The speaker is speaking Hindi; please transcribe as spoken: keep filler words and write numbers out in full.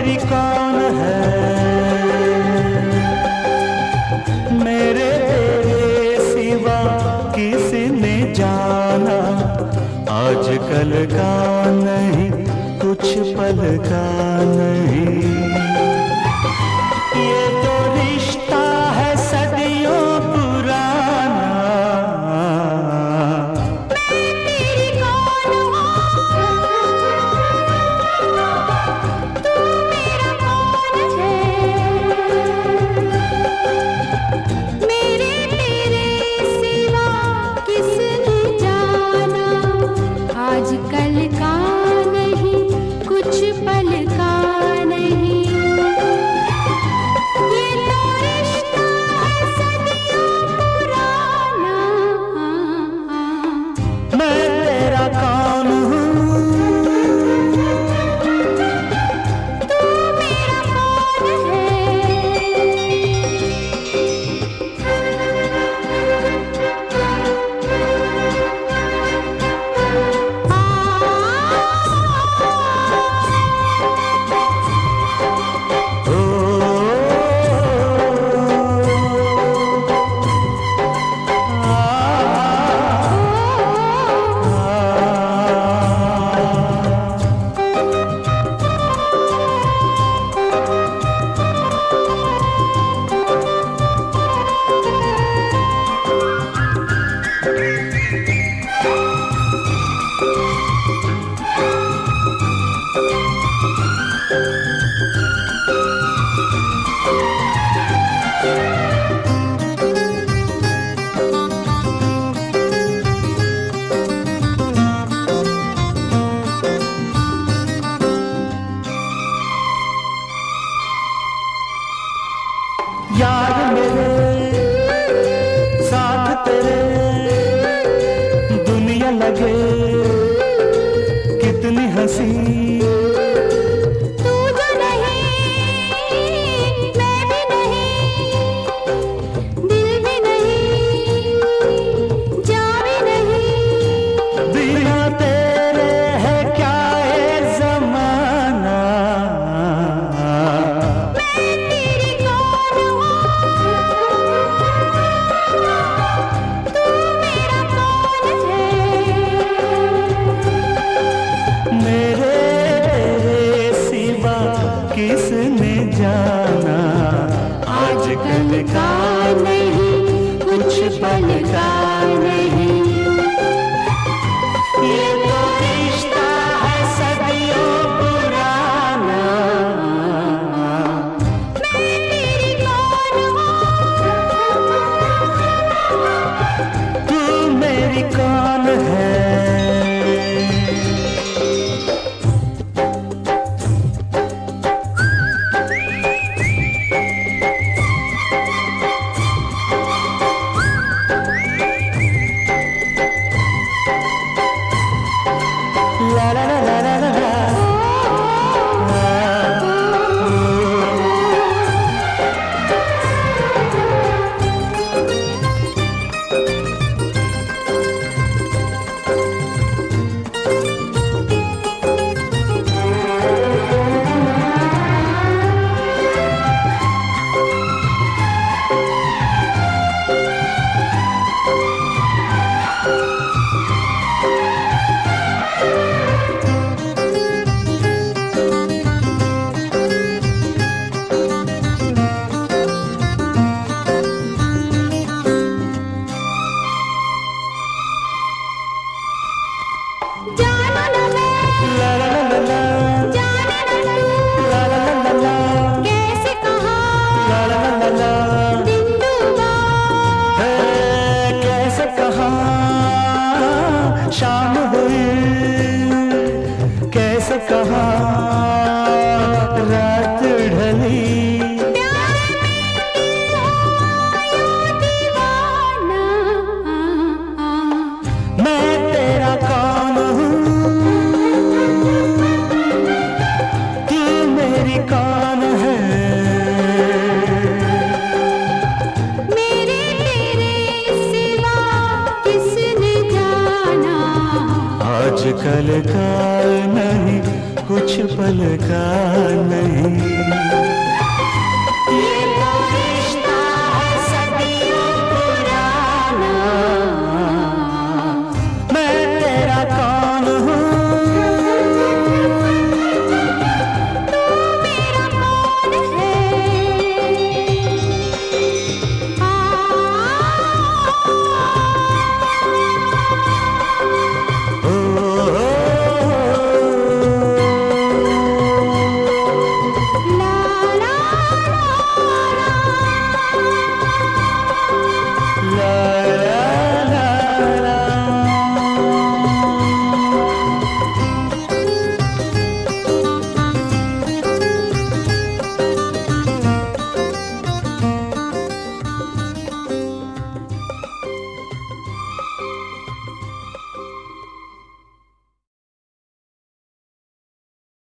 मेरी कौन है, मेरे तेरे सिवा किसने जाना, आजकल का नहीं कुछ पल का नहीं। ये तो रिश्ता है सदियों पुराना, मैं तेरी कौन हूँ, तू मेरा कौन है, मेरे तेरे सिवा किसने जाना, आजकल का नहीं कुछ पल का नहीं। ये तो रिश्ता है सदियों पुराना, मैं तेरा कौन हूँ, तू मेरा कौन यार मेरे साथ तेरे दुनिया लगे कितनी हंसी, तू जो नहीं मैं भी नहीं, दिल भी नहीं जान भी नहीं, बिना तेरे है क्या ये जमाना, मैं तेरी कौन हूँ, तू मेरा कौन है, मेरे तेरे सिवा किसने जाना, आजकल का नहीं कुछ पल का नहीं। ये तो रिश्ता है सदियों पुराना, मैं तेरी कौन हूँ, तू मेरी कौन है। La la la la la la la. जाना न मैं, La la la la la. जाने न तू, La la la la la. कैसे कहाँ La la la la la. दिन डूबा, है कैसे कहाँ शाम हुई, कैसे कहाँ रात ढली, प्यार में आया दीवाना, मैं तेरा कौन हूँ, तू मेरी कौन है, मेरे तेरे सिवा किसने जाना, आजकल का नहीं कुछ पल का